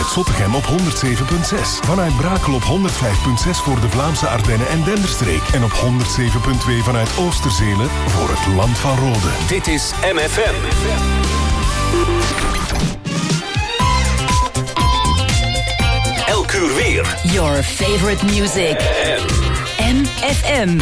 vanuit Zottegem op 107.6. Vanuit Brakel op 105.6 voor de Vlaamse Ardennen en Denderstreek. En op 107.2 vanuit Oosterzelen voor het Land van Rode. Dit is MFM. Elk uur weer. Your favorite music. MFM.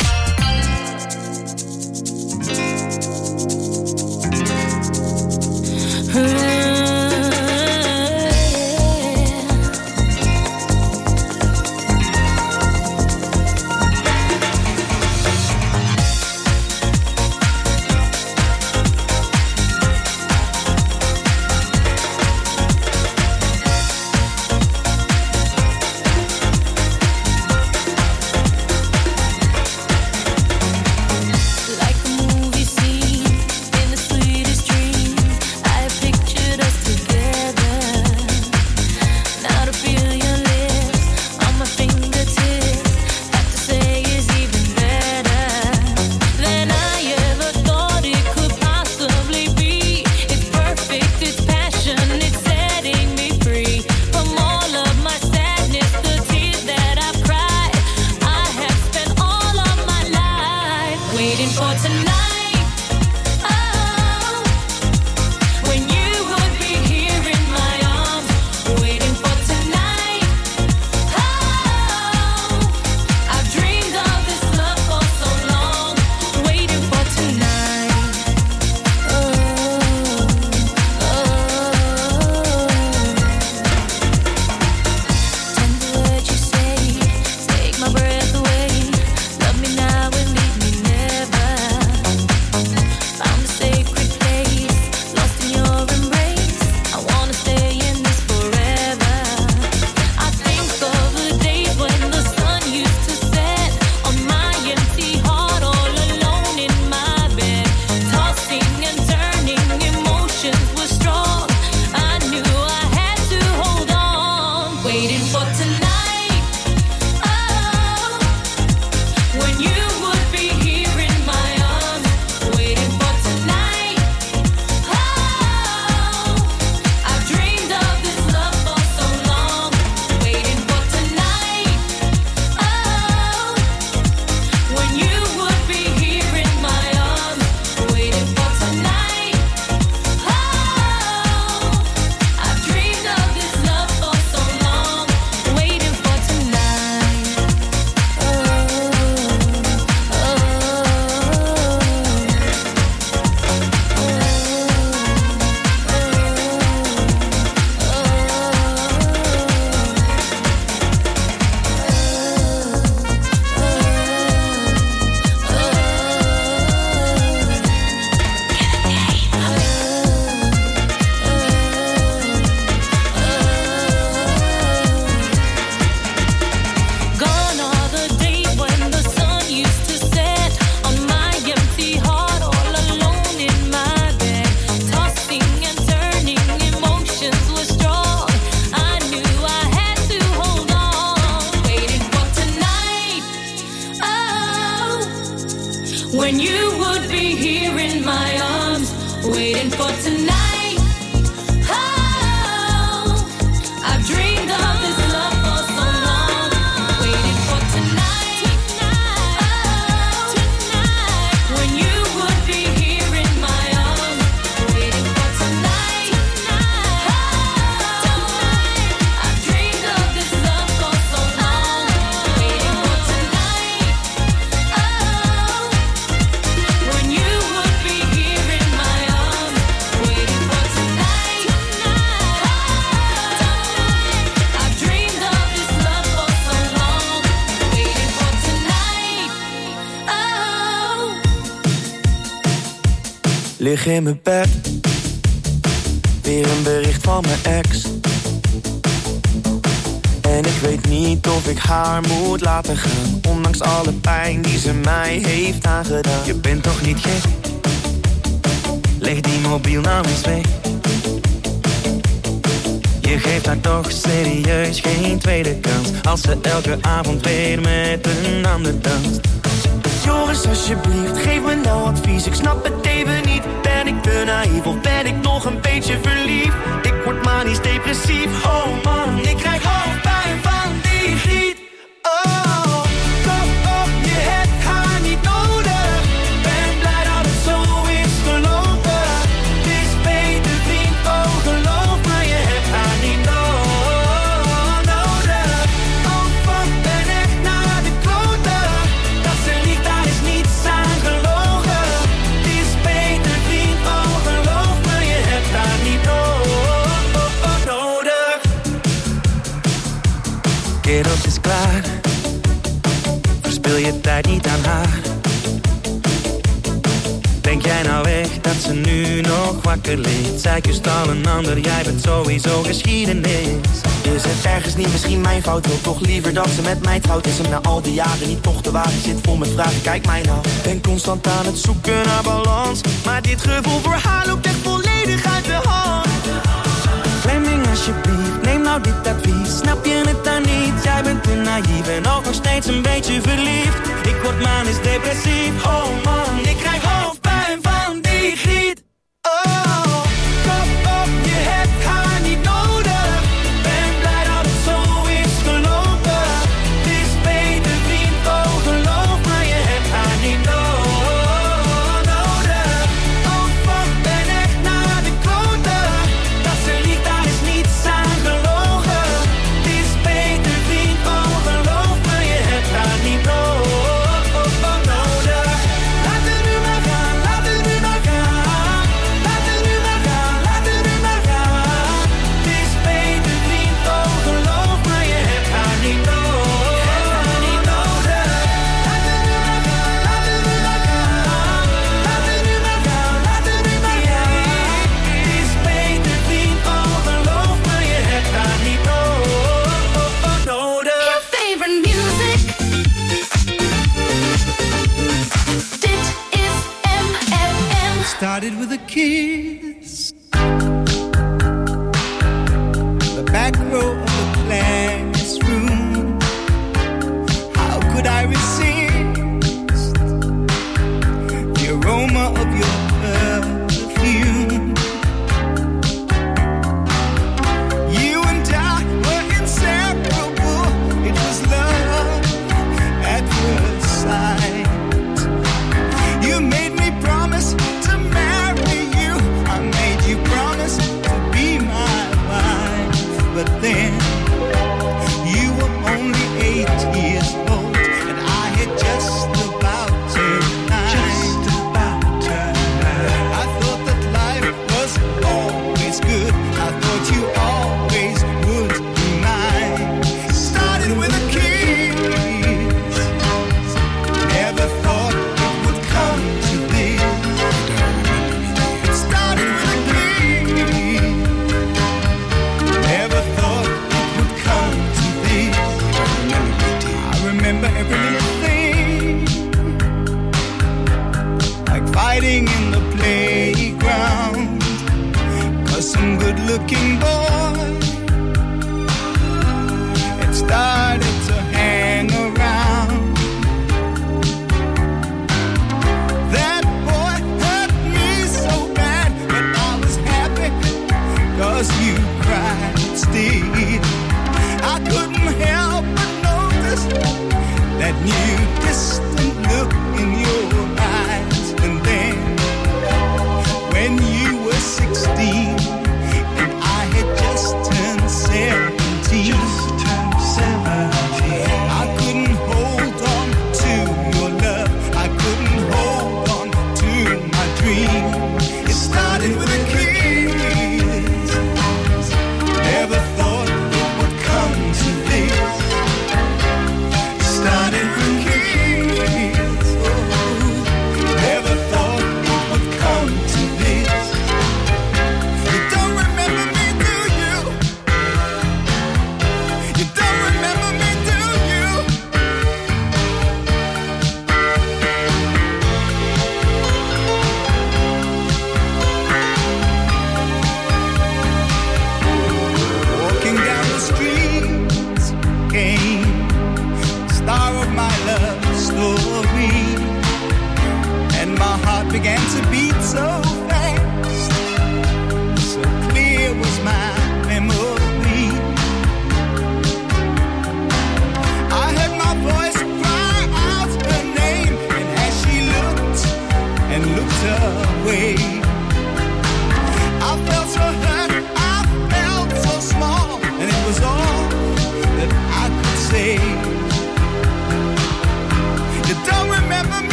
when you would be here in my arms, waiting for tonight. Oh, I've dreamed of this love for so long, waiting for tonight. Oh, tonight, when you would be here in my arms, waiting for tonight. Oh, tonight, I've dreamed of this love for so long, waiting for tonight. Oh, when you would be here in my arms, waiting for tonight. Oh, I've dreamed of this love for so long, waiting for tonight. Oh. Lig in mijn bed, weer een bericht van mijn ex. En ik weet niet of ik haar moet laten gaan, ondanks alle pijn die ze mij heeft aangedaan. Je bent toch niet gek? Leg die mobiel nou eens weg. Je geeft haar toch serieus geen tweede kans, als ze elke avond weer met een ander danst. Joris, alsjeblieft, geef me nou advies. Ik snap het even niet. Ben ik te naïef of ben ik nog een beetje verliefd? Ik word maar manisch depressief. Oh man, ik krijg hoofdpijn van die griet. Oh, kom op, je hebt haar niet nodig. Ben blij dat het zo is gelopen. Het is beter vriend, oh geloof me, je hebt haar niet nodig. Oh fuck, ben echt naar de kloten. Dat ze liegt, daar is niets aan gelogen. Het is beter vriend, oh geloof me, je hebt haar niet nodig. Kerels is klaar, verspil je tijd niet aan haar. Denk jij nou echt dat ze nu nog wakker ligt? Zij kust al een ander, jij bent sowieso geschiedenis. Is het ergens niet misschien mijn fout? Wil toch liever dat ze met mij trouwt? Is hem na al die jaren niet toch de wagen? Zit vol met vragen, kijk mij nou. Ben constant aan het zoeken naar balans, maar dit gevoel voor haar loopt echt volledig uit de hand. Fleming alsjeblieft, neem nou dit advies. Snap je het dan niet? Jij bent te naïef en ook nog steeds een beetje verliefd. Ik word manisch depressief. Oh man, ik krijg hoofdpijn van die griet. Oh, kom op, je hebt haar niet nodig. Ben blij dat het zo is gelopen. Het is beter vriend, oh geloof me, je hebt haar niet nodig. Oh fuck, ben echt naar de kloten. Dat ze liegt, daar is niets aan gelogen. Het is beter vriend, oh geloof me, je hebt haar niet nodig. Laat het nu maar gaan, laat het nu maar gaan. Laat het nu maar gaan, laat het nu maar gaan. Het is beter vriend, oh geloof me, je hebt haar niet nodig. Laat het nu maar gaan, laat het nu maar gaan. Laat het nu maar gaan, laat het nu maar gaan. Het is beter vriend, oh geloof me, je hebt haar niet nodig. Your favorite music. Dit is MFM. Started with a kiss. The back row of the classroom. How could I resist the aroma of your perfume? You and I were inseparable. It was love at first sight. You made me promise to marry you. I made you promise to be my wife. But then you were only 8 years old, and I had just about turned 9. I thought that life was always good. I thought you always would be mine. Started with a kiss. Never thought it would come to this. It started with a kiss. Never thought it would come to this. I remember every little thing, like fighting in the playground, 'cause some good-looking boy had started to hang around. That boy hurt me so bad, but I was happy 'cause you cried still. I couldn't help but notice that new distant look in your eyes. And then when you were 16 and I had just turned 17, I couldn't hold on to your love. I couldn't hold on to my dream. It started with a kiss. Never thought it would come to this. Started with a kiss.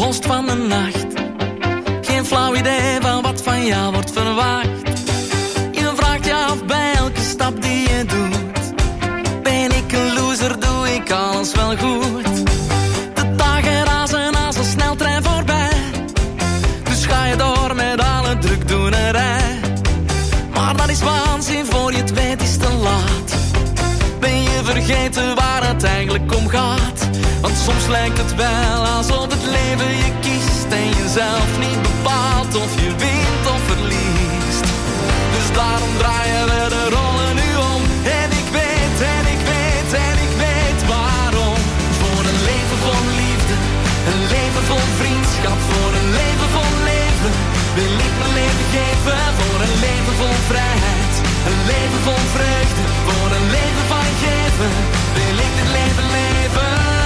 toekomst van de nacht. Geen flauw idee van wat van jou wordt verwacht. Je vraagt je af bij elke stap die je doet. Ben ik een loser, doe ik alles wel goed? De dagen razen als een sneltrein voorbij. Dus ga je door met alle drukdoenerij. Maar dat is waanzin, voor je het weet is te laat. Ben je vergeten waar het eigenlijk om gaat? Want soms lijkt het wel alsof het leven je kiest en je zelf niet bepaalt of je wint of verliest. Dus daarom draaien we de rollen nu om. En ik weet, en ik weet, en ik weet waarom. Voor een leven vol liefde, een leven vol vriendschap. Voor een leven vol leven wil ik mijn leven geven. Voor een leven vol vrijheid, een leven vol vreugde. Voor een leven van geven wil ik dit leven leven.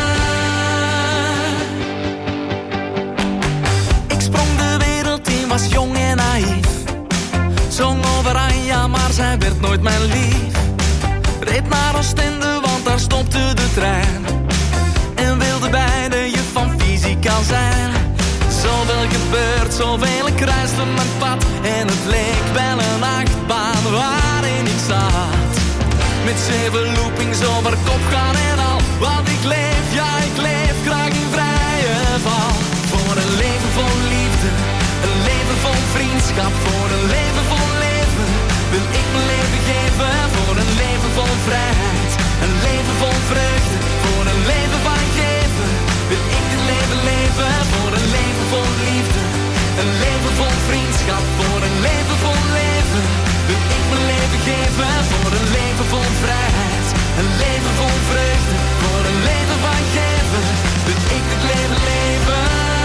Ik sprong de wereld in, was jong en naïef. Zong over Anja, maar zij werd nooit mijn lief. Reed naar Oostende, want daar stopte de trein. En wilde bij de juf van fysica zijn. Zoveel gebeurt, zoveel kruiste mijn pad. En het leek wel een achtbaan waarin ik zat. Met 7 loopings over kop gaan en al. Want ik leef, ja ik leef graag in vrije val. Voor een leven vol liefde, een leven vol vriendschap. Voor een leven vol leven wil ik mijn leven geven. Voor een leven vol vrijheid, een leven vol vreugde. Voor een leven van geven wil ik dit leven leven. Voor een leven vol liefde, een leven vol vriendschap. Voor een leven vol leven wil ik mijn leven geven. Voor een leven vol vrijheid, een leven vol vreugde. Voor een leven van geven wil ik dit leven leven.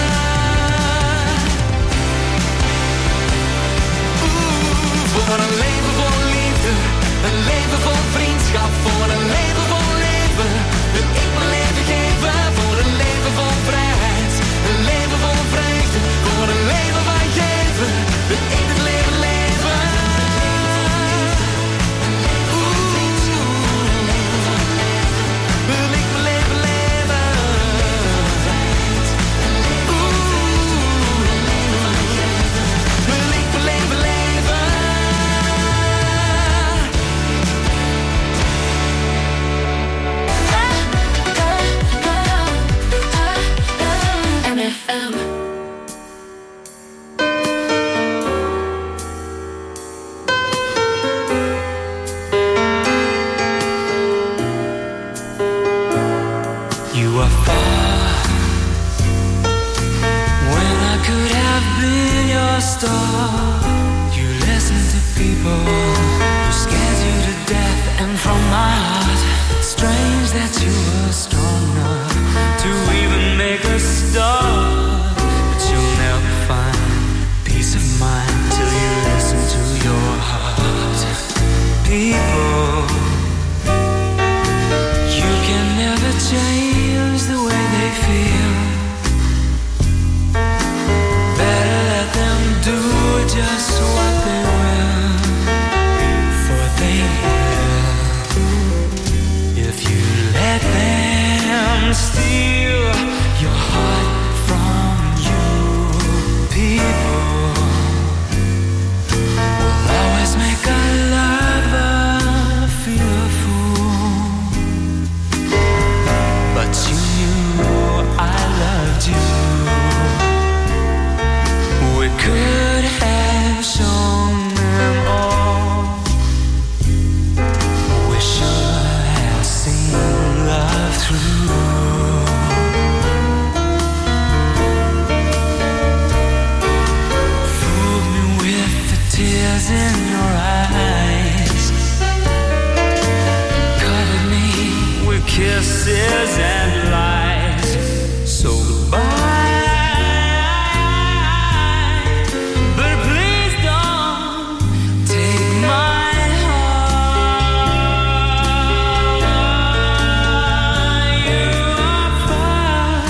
Voor een leven vol liefde, een leven vol vriendschap. Voor een leven vol leven wil ik mijn leven geven. Voor een leven vol vrijheid, een leven vol vreugde. Voor een leven van geven wil ik het leven leven. Wil ik mijn leven leven. Wil ik mijn leven leven. You are far when I could have been your star. You listen to people who scared you to death, and from my heart, strange that you were strong enough to even make a start. But you'll never find peace of mind till you listen to your heart. People, you can never change the way they feel. Better let them do just what they will, for they will. If you let them steal your heart from you, people will always make a lover feel a fool. But you knew I loved you. We could have shown them all. We should have seen love through. Fooled me with the tears in your eyes. Covered me with kisses and lies. So goodbye, but please don't take my heart. You are far.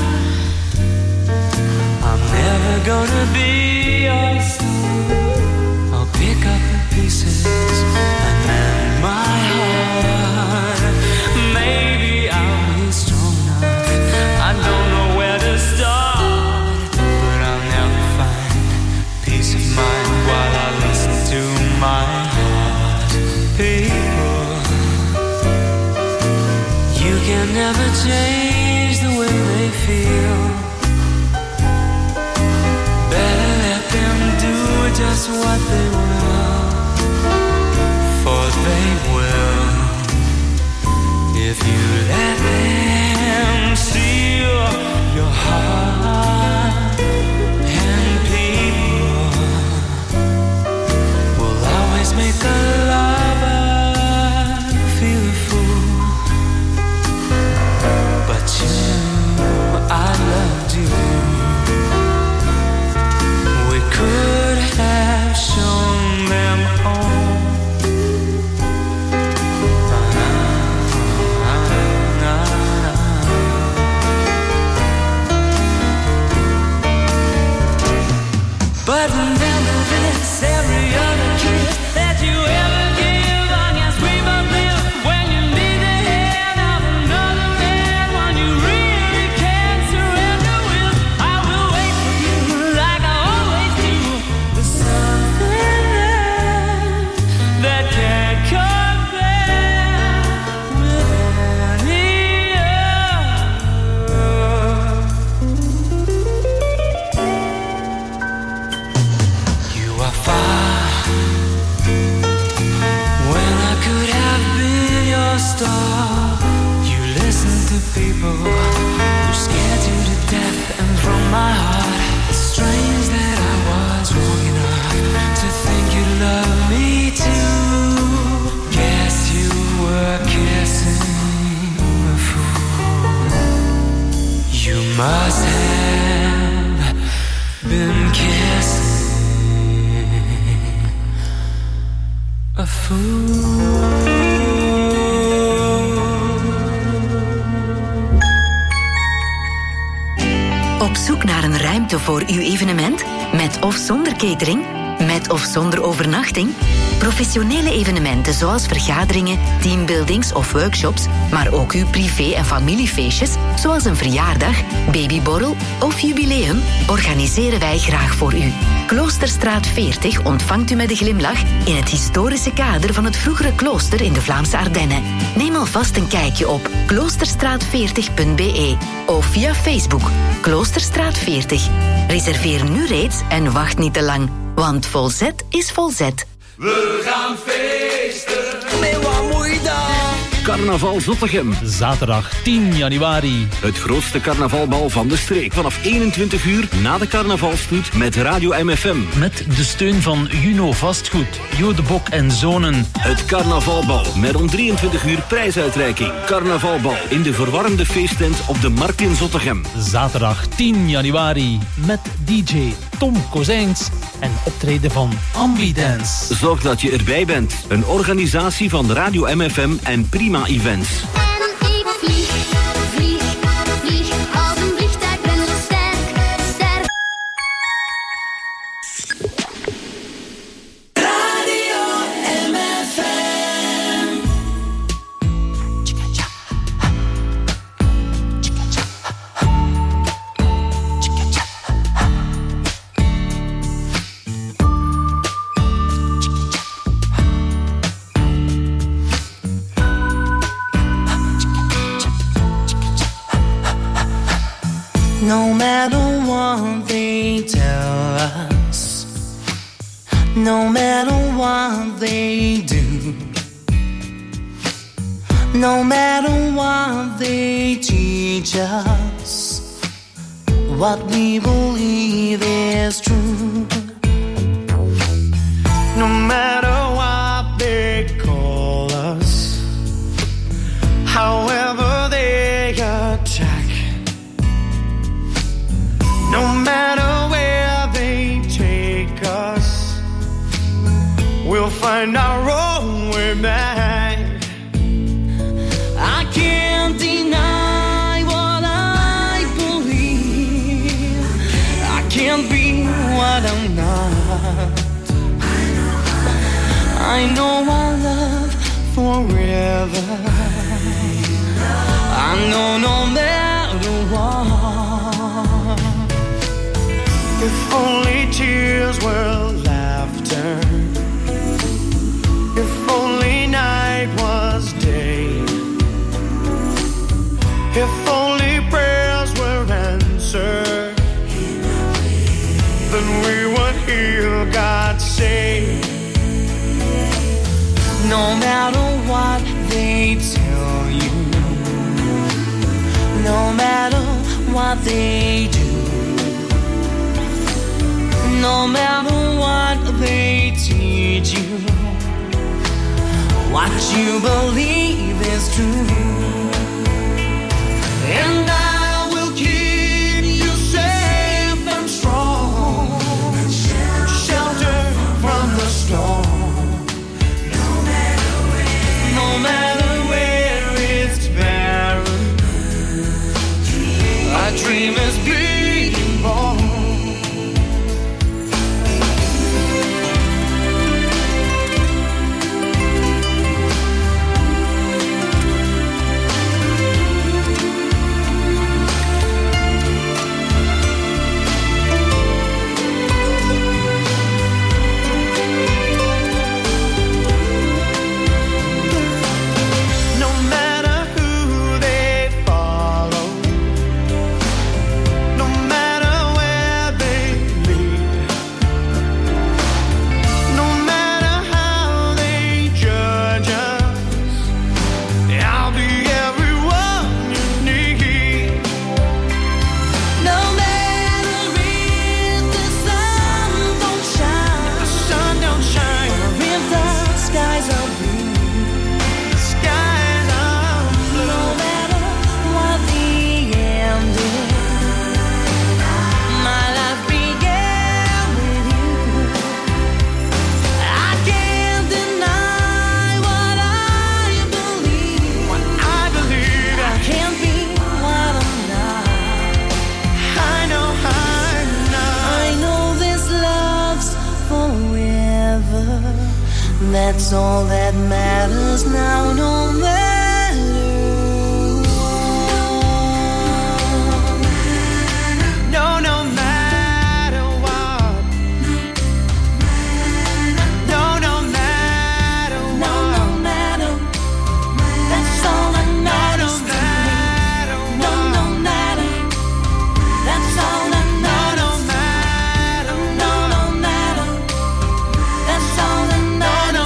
I'm never gonna be your son. I'll pick up the pieces and mend my heart. Maybe I'll be strong enough people. You can never change the way they feel. Better let them do just what they will, for they will if you let them steal your heart. And people will always make a lover feel a fool, but you knew I loved you. We could have shown them all. But remember this, every other kiss that you ever give, long as we both live. When you need the hand of another man, when you really can't surrender with, I will wait for you like I always do. There's something there that can't compare with any star. You listen to people who scared you to death, and from my heart, it's strange that I was wrong enough to think you love me too. Guess you were kissing a fool. You must have been kissing a fool. Op zoek naar een ruimte voor uw evenement? Met of zonder catering? Met of zonder overnachting? Professionele evenementen zoals vergaderingen, teambuildings of workshops, maar ook uw privé- en familiefeestjes, zoals een verjaardag, babyborrel of jubileum, organiseren wij graag voor u. Kloosterstraat 40 ontvangt u met een glimlach in het historische kader van het vroegere klooster in de Vlaamse Ardennen. Neem alvast een kijkje op kloosterstraat40.be of via Facebook Kloosterstraat 40. Reserveer nu reeds en wacht niet te lang, want volzet is volzet. We gaan feesten. Nee, wat moet je dan? Carnaval Zottegem. Zaterdag 10 januari. Het grootste carnavalbal van de streek. Vanaf 21 uur na de carnavalstoet met Radio MFM. Met de steun van Juno Vastgoed, Jo de Bok en Zonen. Het carnavalbal met om 23 uur prijsuitreiking. Carnavalbal in de verwarmde feesttent op de Markt in Zottegem. Zaterdag 10 januari met DJ Tom Kozijns en optreden van Ambidance. Zorg dat je erbij bent. Een organisatie van Radio MFM en Prima Events. En ik vlieg, vlieg, vlieg, als een vliegtuig ben zo sterk, sterk. Radio MFM. No matter what they tell us, no matter what they do, no matter what they teach us, what we believe is true. No matter what they call us, however they attack, no matter where they take us, we'll find our own way back. I can't deny what I believe. I can't be what I'm not. I know our love forever. I know no matter what. If only tears were laughter. If only No matter what they tell you, no matter what they do, no matter what they teach you, what you believe is true. And I will keep you safe and strong, shelter from the storm. No matter where it's barren, a dream is being born. That's all that matters now, no matter what. No, no matter what. No, no matter what. No, no matter. That's all that matters to me. No, no matter. That's all that matters. No, no matter. No, no matter. That's all that matters.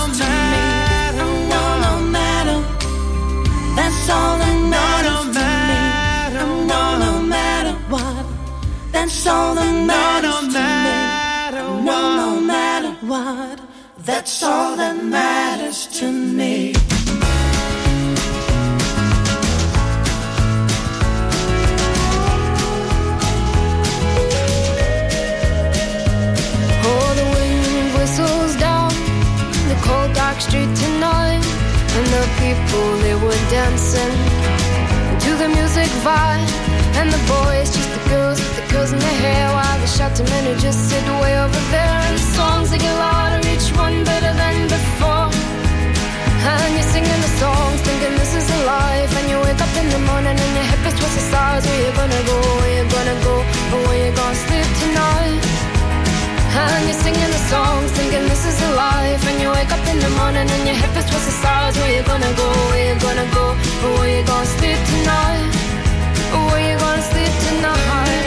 That's all that matters to me. No, no matter what. That's all that matters to me. No, no matter what. That's all that matters to me. Oh, the wind whistles down the cold dark street tonight. And the people, they were dancing to the music vibe. And the boys chased the girls with the curls in their hair, while the shouting men who just sit way over there. And the songs they get louder, each one better than before. And you're singing the songs, thinking this is a life. And you wake up in the morning and your hip is twist the stars. Where you gonna go, where you gonna go, or where you gonna sleep tonight? And you're singing the songs, thinking this is a life. And you wake up in the morning and your hip is twist the stars. Where you gonna go, where you gonna go, or where you gonna sleep tonight? Or where you gonna sleep tonight?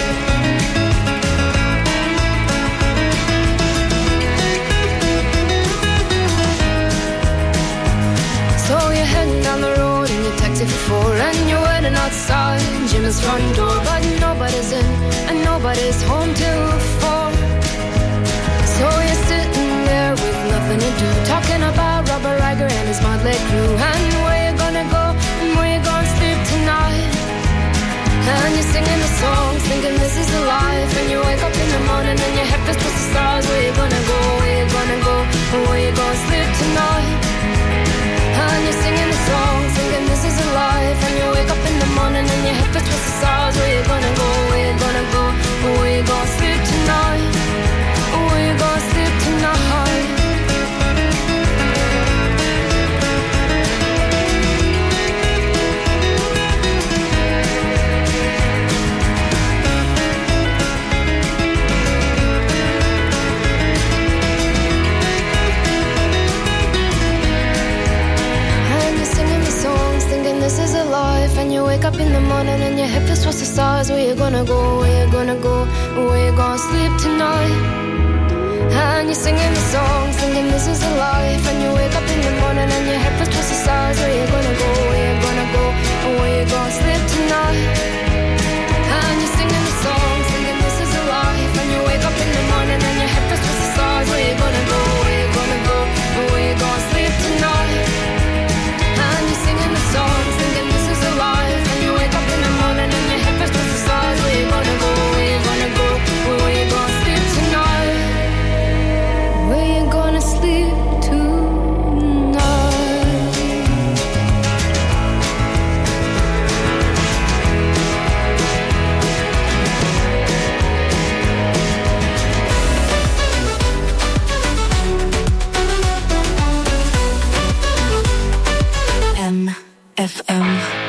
So you're heading down the road in your taxi for 4, and you're waiting outside Jim's front door. But nobody's in and nobody's home till 4. So you're sitting there with nothing to do, talking about Robert Riger and his motley crew. And where you gonna go and where you gonna sleep tonight? And you're singing the songs, thinking this is the life. And you wake up in the morning and your head feels twist the stars. Where you gonna go, where you gonna go, or where you gonna sleep tonight? And you're singing the songs, thinking this is a life. And you wake up in the morning and your head feels twist the stars. Where you gonna go, where you gonna go, or where you gonna sleep tonight? Or where you gonna sleep tonight? This is a life, and you wake up in the morning and your head feels towards the stars. Where you gonna go, where you gonna go, where you gonna sleep tonight? And you're singing the songs, thinking this is a life. And you wake up in the morning and your head feels twisted sides. Where you gonna go, where you gonna go, and where you gonna sleep tonight? And you're singing the songs, thinking this is a life. And you wake up in the morning and your head feels twisted sides. Where you gonna go, where you gonna go, and where you gonna sleep tonight? And you're singing the songs, thinking this is a life. And you wake up in the morning and your head feels twisted sides. Where you gonna go, where you gonna go, and where you gonna sleep tonight? Where you gonna sleep tonight? FM.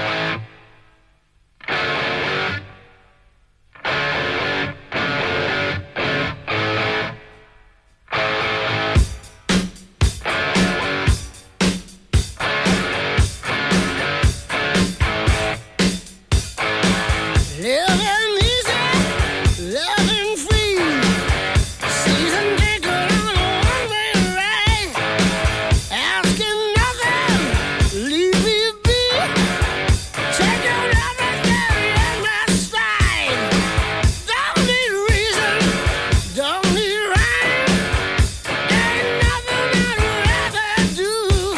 Living easy, living free. Season ticket on a one-way ride. Asking nothing, leave me be. Take your everything in my stride. Don't need reason, don't need rhyme. Ain't nothing I'd rather do.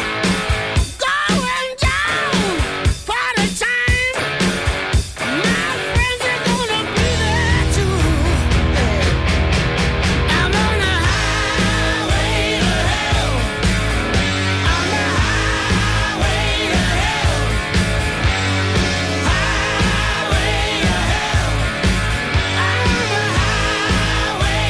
Going down, party time. My friends are gonna be there too. I'm on the highway to hell. On the highway to hell. Highway to hell. I'm on the highway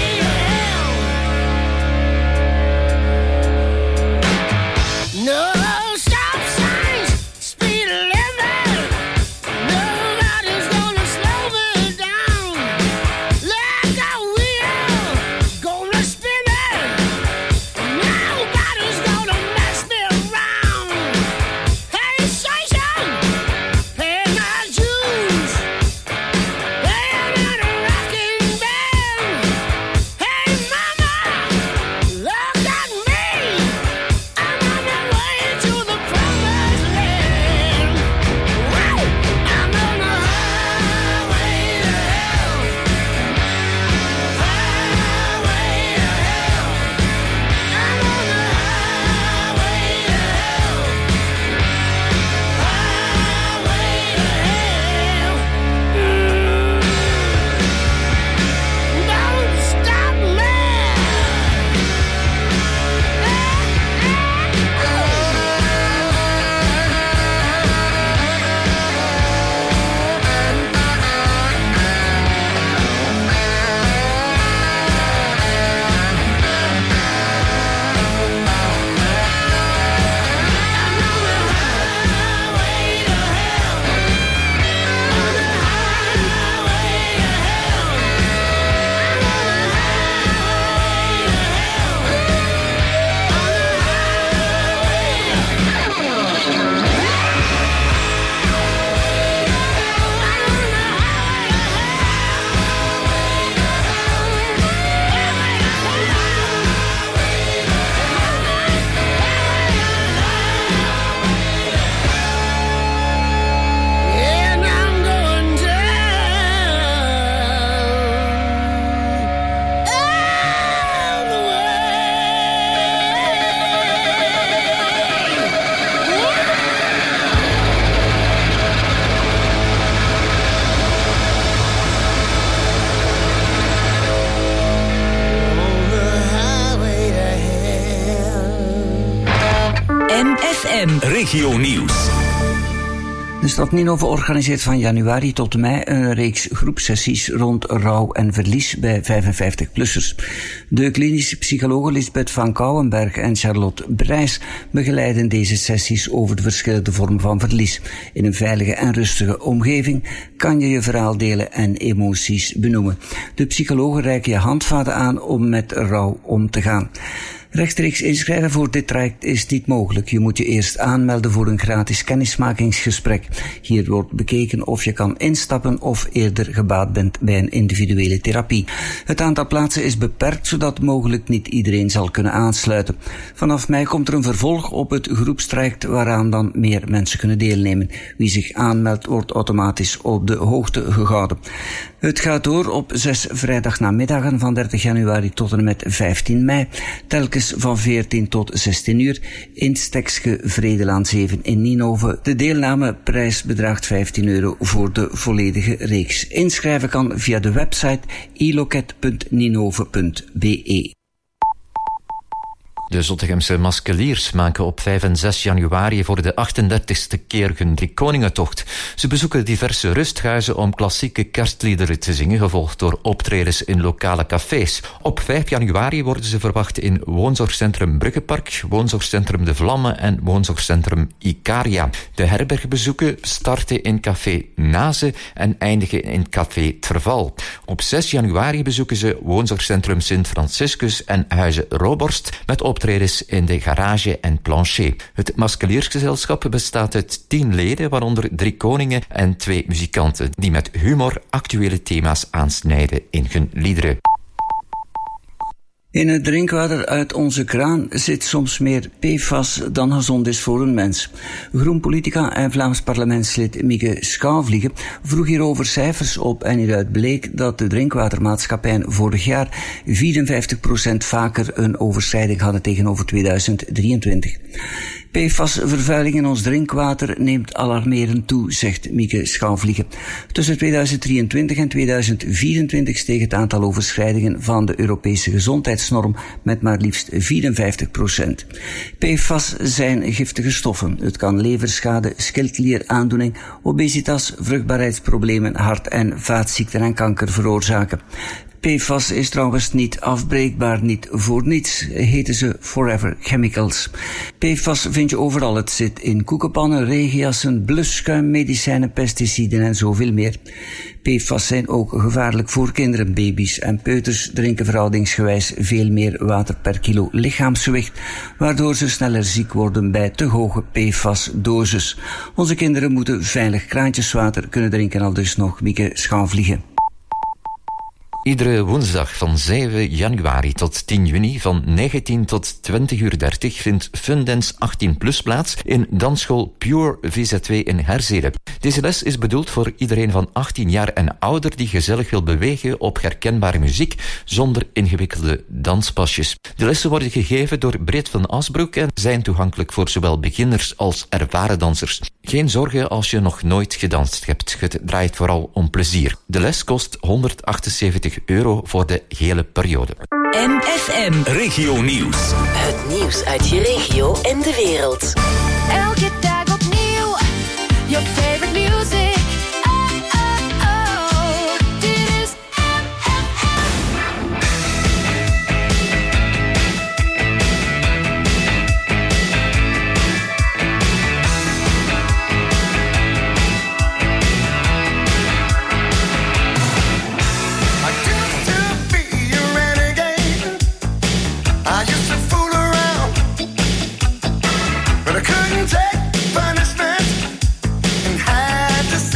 to hell. No stop signs, speed limit. Nobody's gonna slow me down. Like a wheel, gonna spin it. Nobody's gonna mess me around. Hey, station, pay my dues. Playing in a rocking band. Hey, mama, look at me. I'm on my way to the promised land. Woo! I'm on the highway to hell. Highway to hell. I'm on the highway to hell. Highway to hell. Don't stop me. And I'm going down all the way. On the highway to hell. MFM. Regio Nieuws. De stad Ninove organiseert van januari tot mei een reeks groepsessies rond rouw en verlies bij 55-plussers. De klinische psychologen Lisbeth van Kouwenberg en Charlotte Brijs begeleiden deze sessies over de verschillende vormen van verlies. In een veilige en rustige omgeving kan je je verhaal delen en emoties benoemen. De psychologen reiken je handvaten aan om met rouw om te gaan. Rechtstreeks inschrijven voor dit traject is niet mogelijk. Je moet je eerst aanmelden voor een gratis kennismakingsgesprek. Hier wordt bekeken of je kan instappen of eerder gebaat bent bij een individuele therapie. Het aantal plaatsen is beperkt, zodat mogelijk niet iedereen zal kunnen aansluiten. Vanaf mei komt er een vervolg op het groepstraject waaraan dan meer mensen kunnen deelnemen. Wie zich aanmeldt wordt automatisch op de hoogte gehouden. Het gaat door op 6 vrijdagnamiddagen van 30 januari tot en met 15 mei, telkens van 14 tot 16 uur in Stekske Vredelaan 7 in Ninove. De deelnameprijs bedraagt €15 voor de volledige reeks. Inschrijven kan via de website iloket.ninove.be. De Zottegemse Maskeliers maken op 5 en 6 januari voor de 38e keer hun Driekoningentocht. Ze bezoeken diverse rusthuizen om klassieke kerstliederen te zingen, gevolgd door optredens in lokale cafés. Op 5 januari worden ze verwacht in Woonzorgcentrum Bruggepark, Woonzorgcentrum De Vlammen en Woonzorgcentrum Icaria. De herbergbezoeken starten in Café Naze en eindigen in Café Terval. Op 6 januari bezoeken ze Woonzorgcentrum Sint Franciscus en Huizen Roborst met optredens in de Garage en Plancher. Het Maskeliersgezelschap bestaat uit 10 leden, waaronder 3 koningen en 2 muzikanten, die met humor actuele thema's aansnijden in hun liederen. In het drinkwater uit onze kraan zit soms meer PFAS dan gezond is voor een mens. Groenpolitica en Vlaams parlementslid Mieke Schouwvliegen vroeg hierover cijfers op en hieruit bleek dat de drinkwatermaatschappijen vorig jaar 54% vaker een overschrijding hadden tegenover 2023. PFAS-vervuiling in ons drinkwater neemt alarmerend toe, zegt Mieke Schouwvliegen. Tussen 2023 en 2024 steeg het aantal overschrijdingen van de Europese gezondheidsnorm met maar liefst 54%. PFAS zijn giftige stoffen. Het kan leverschade, schildklieraandoening, obesitas, vruchtbaarheidsproblemen, hart- en vaatziekten en kanker veroorzaken. PFAS is trouwens niet afbreekbaar, niet voor niets, heten ze Forever Chemicals. PFAS vind je overal. Het zit in koekenpannen, regenjassen, blusschuim, medicijnen, pesticiden en zoveel meer. PFAS zijn ook gevaarlijk voor kinderen. Baby's en peuters drinken verhoudingsgewijs veel meer water per kilo lichaamsgewicht, waardoor ze sneller ziek worden bij te hoge PFAS-doses. Onze kinderen moeten veilig kraantjeswater kunnen drinken, aldus nog Mieke Schouwvliegen. Iedere woensdag van 7 januari tot 10 juni van 19 tot 20:30 vindt Fundance 18+ plaats in dansschool Pure VZ2 in Herzede. Deze les is bedoeld voor iedereen van 18 jaar en ouder die gezellig wil bewegen op herkenbare muziek zonder ingewikkelde danspasjes. De lessen worden gegeven door Britt van Asbroek en zijn toegankelijk voor zowel beginners als ervaren dansers. Geen zorgen als je nog nooit gedanst hebt. Het draait vooral om plezier. De les kost €178 voor de hele periode. MFM Regio Nieuws. Het nieuws uit je regio en de wereld. Elke dag opnieuw, your favorite music. Oh, oh, oh, dit is But I couldn't take punishment and had to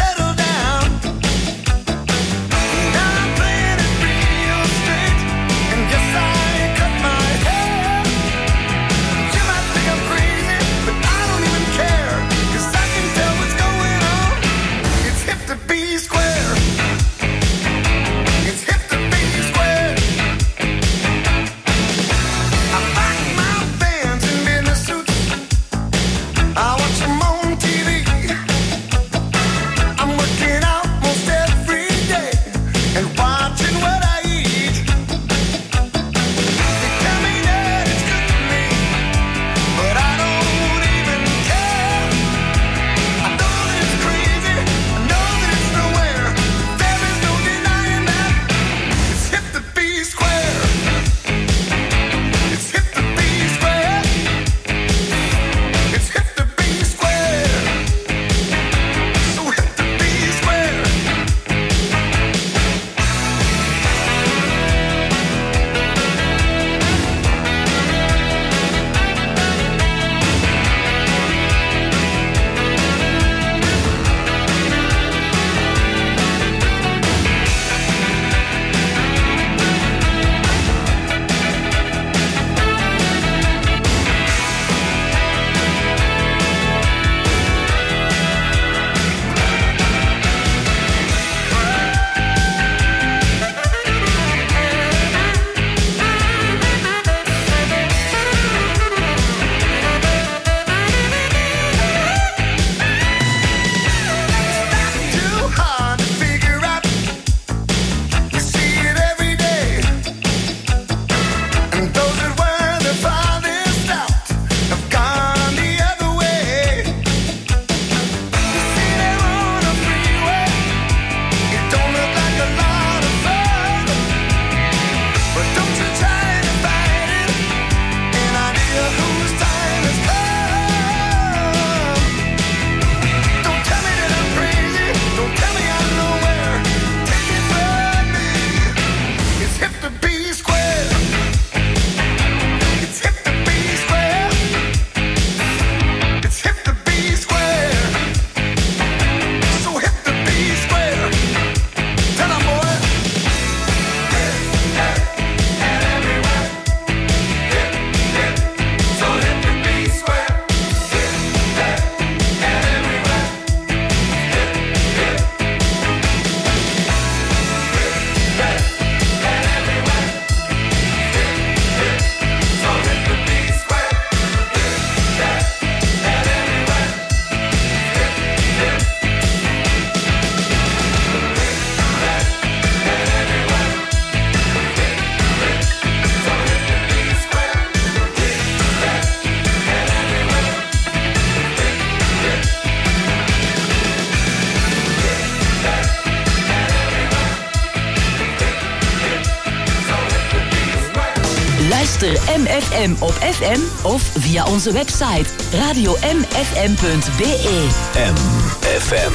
MFM op FM of via onze website radiomfm.be. MFM.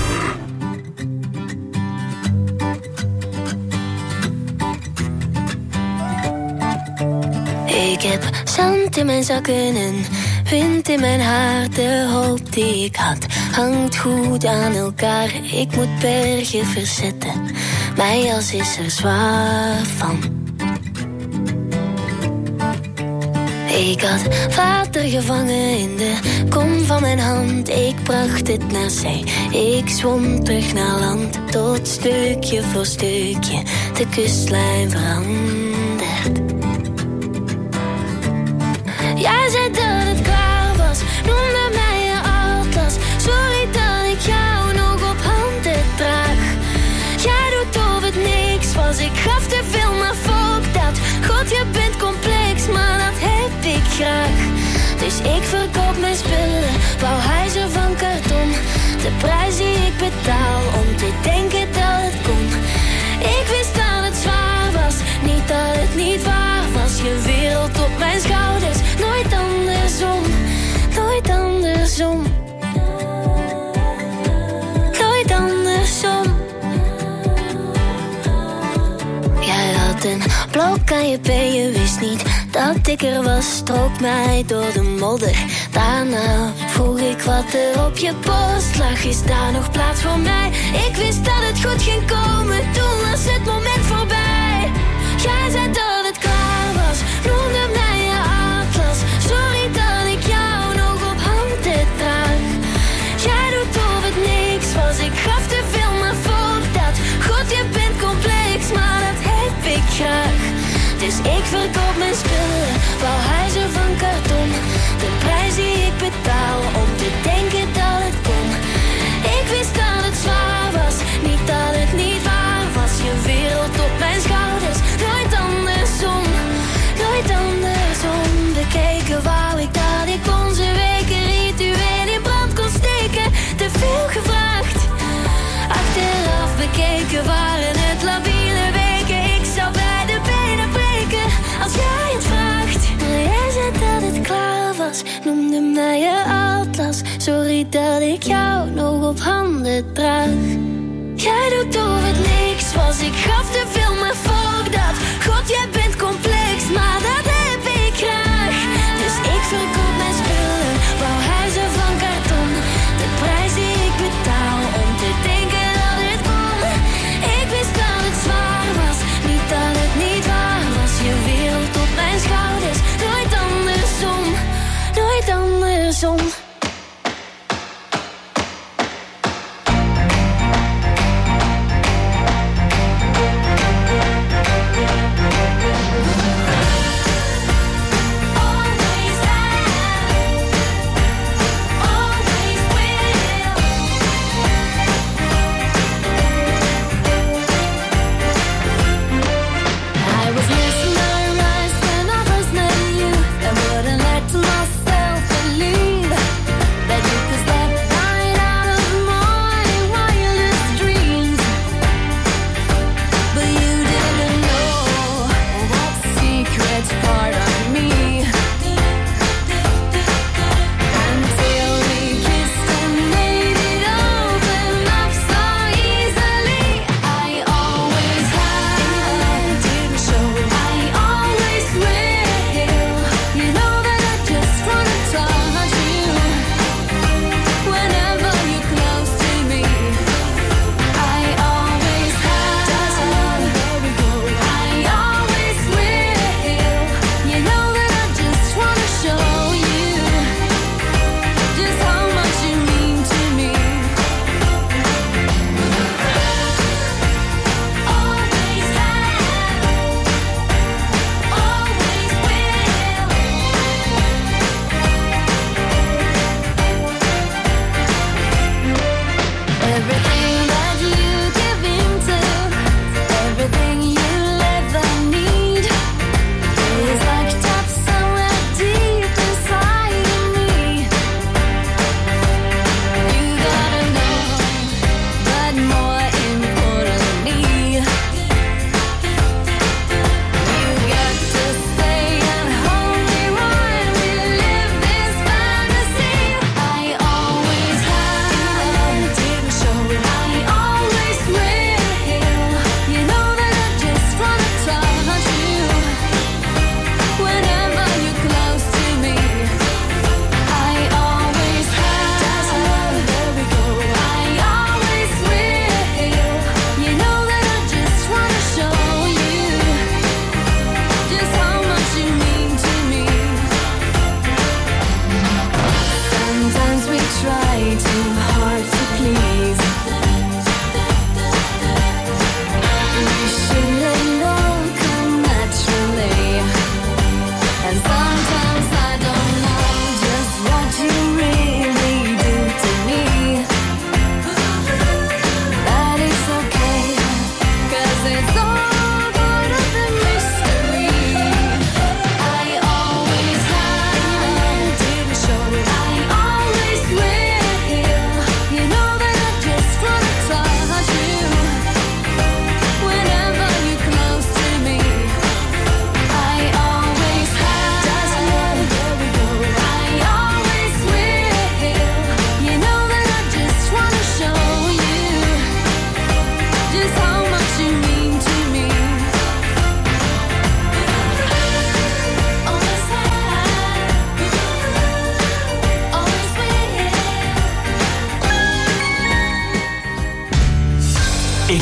Ik heb zand in mijn zakken en wind in mijn haar. De hoop die ik had hangt goed aan elkaar. Ik moet bergen verzetten, mijn jas is er zwaar van. Ik had water gevangen in de kom van mijn hand. Ik bracht het naar zee, ik zwom terug naar land. Tot stukje voor stukje de kustlijn verandert. Jij zei dat het klaar was, noemde mij je atlas. Sorry dat ik jou nog op handen draag. Jij doet of het niks was, ik gaf te veel, maar fuck dat. God, je bent complex, maar dat heb ik graag. Dus ik verkoop mijn spullen, bouw huizen van karton. De prijs die ik betaal om te denken dat het kon. Ik wist dat het zwaar was, niet dat het niet waar was. Je wereld op mijn schouders, nooit andersom, nooit andersom. Nooit andersom. Jij had een blok aan je been, je wist niet dat ik er was. Strook mij door de modder. Daarna vroeg ik wat er op je post lag. Is daar nog plaats voor mij? Ik wist dat het goed ging komen, toen was het moment voorbij. Jij zei dat het klaar was, noemde mij je atlas. Sorry dat ik jou nog op handen draag. Jij doet of het niks was, ik gaf te veel, maar fuck dat. God, je bent complex, maar dat heb ik graag. Dus ik verkoop mijn spullen, bouw huizen van karton. De prijs die ik betaal om te denken dat het kon. Ik wist dat het zwaar was, niet dat het niet waar was. Je wereld op mijn schouders, nooit andersom, nooit andersom. Bekeken wou ik dat ik onze weken ritueel in brand kon steken. Te veel gevraagd, achteraf bekeken waren het labiele weken. Ik zou bij de benen breken als jij het vraagt. Maar jij zei dat het klaar was, noemde mij je atlas. Sorry dat ik jou nog op handen draag. Jij doet of het niks was, ik gaf te veel, maar fuck dat. God, jij bent complex, maar dat heb ik graag. Dus ik verkoop mijn spullen, bouw huizen van karton. De prijs die ik betaal om te denken dat het kon. Ik wist dat het zwaar was, niet dat het niet waar was. Je wereld op mijn schouders, nooit andersom, nooit andersom. Myself believe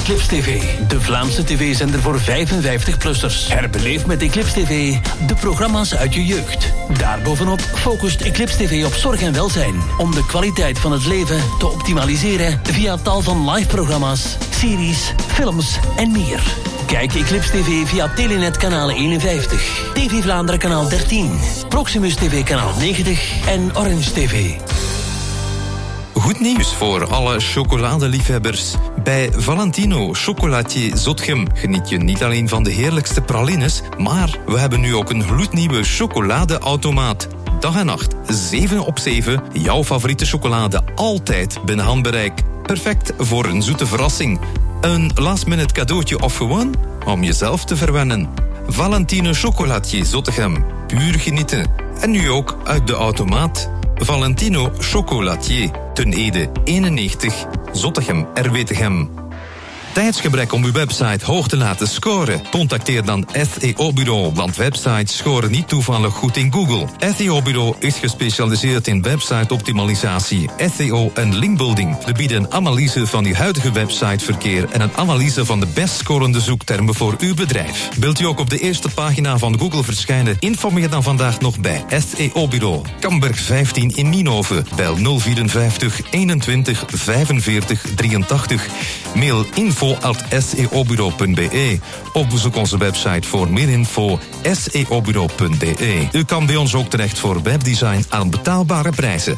Eclipse TV, de Vlaamse tv-zender voor 55-plussers. Herbeleef met Eclipse TV de programma's uit je jeugd. Daarbovenop focust Eclipse TV op zorg en welzijn, om de kwaliteit van het leven te optimaliseren via tal van live-programma's, series, films en meer. Kijk Eclipse TV via Telenet kanaal 51, TV Vlaanderen kanaal 13, Proximus TV kanaal 90 en Orange TV. Goed nieuws voor alle chocoladeliefhebbers. Bij Valentino Chocolatier Zotgem geniet je niet alleen van de heerlijkste pralines, maar we hebben nu ook een gloednieuwe chocoladeautomaat. Dag en nacht, 7 op 7, jouw favoriete chocolade altijd binnen handbereik. Perfect voor een zoete verrassing. Een last-minute cadeautje of gewoon om jezelf te verwennen. Valentino Chocolatier Zottegem. Puur genieten. En nu ook uit de automaat. Valentino Chocolatier. Ten Ede 91. Zottegem Erwetegem. Tijdsgebrek om uw website hoog te laten scoren? Contacteer dan SEO-bureau, want websites scoren niet toevallig goed in Google. SEO-bureau is gespecialiseerd in website-optimalisatie, SEO en linkbuilding. We bieden een analyse van uw huidige websiteverkeer en een analyse van de best scorende zoektermen voor uw bedrijf. Wilt u ook op de eerste pagina van Google verschijnen? Informeer dan vandaag nog bij SEO-bureau. Kamberg 15 in Nienhoven. Bel 054 21 45 83. Mail info@seobureau.be of bezoek onze website voor meer info seobureau.be. U kan bij ons ook terecht voor webdesign aan betaalbare prijzen.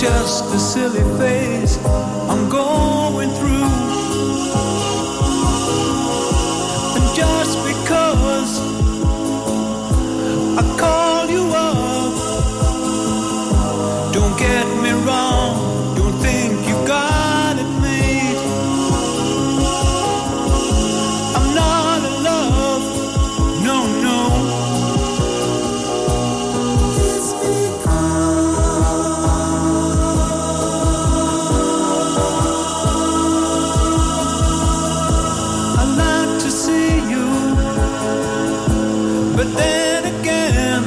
just a silly phase I'm going through. And just because I call you up, don't get me wrong, don't think you got it made. I'm not in love, no, no. But then again,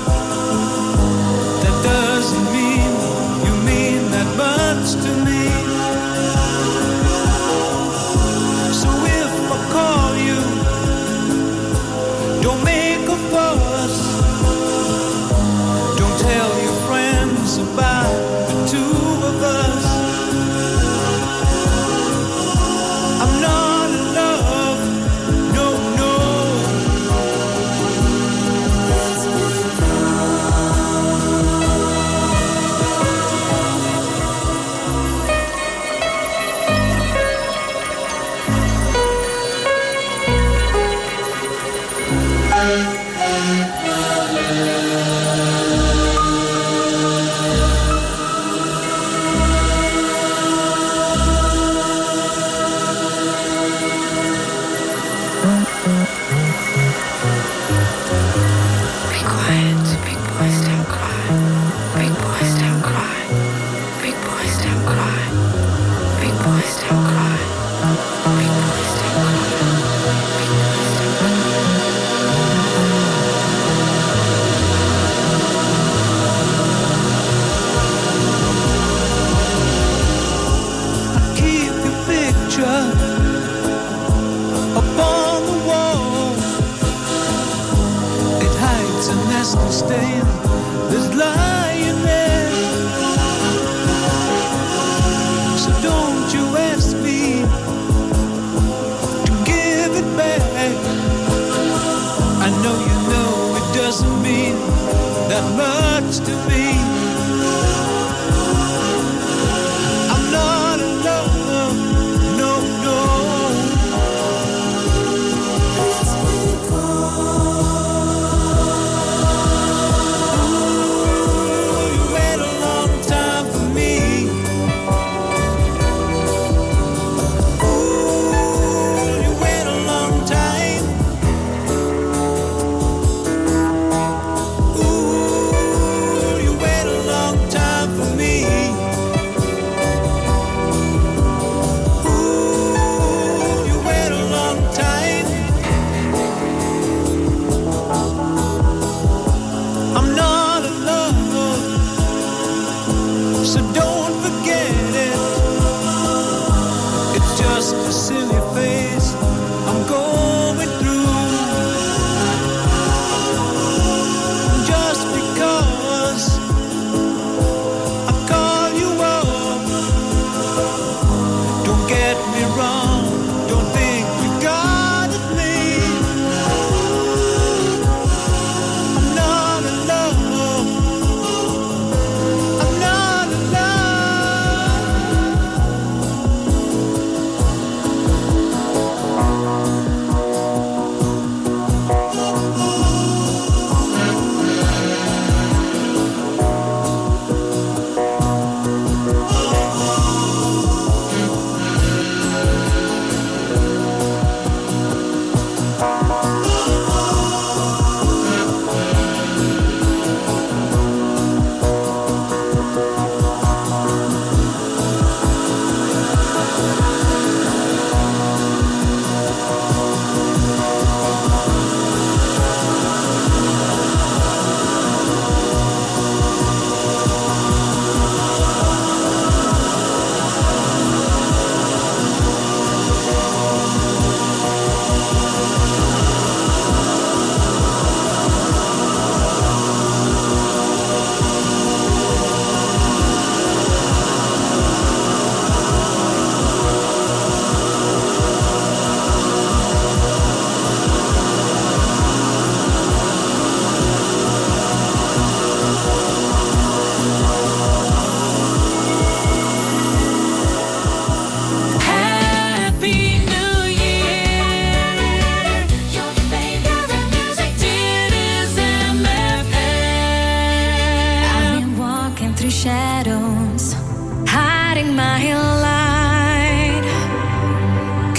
that doesn't mean you mean that much to me. So if I call you, don't make a fuss. Don't tell your friends about the two of us. I'm not in love, no, no.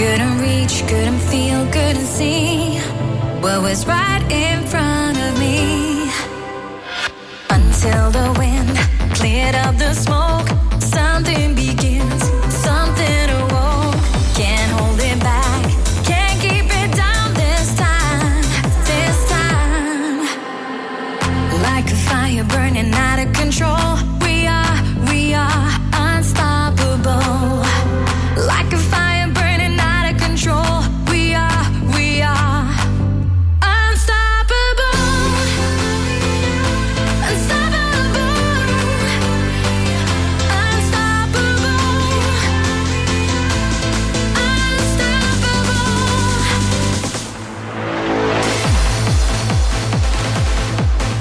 Couldn't reach, couldn't feel, couldn't see what was right in front of me. Until the wind cleared up the smoke, something begins, something awoke. Can't hold it back, can't keep it down this time, this time. Like a fire burning out of control, we are unstoppable. Like a fire burning out of control, we are unstoppable.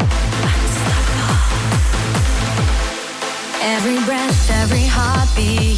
Every breath, every heartbeat,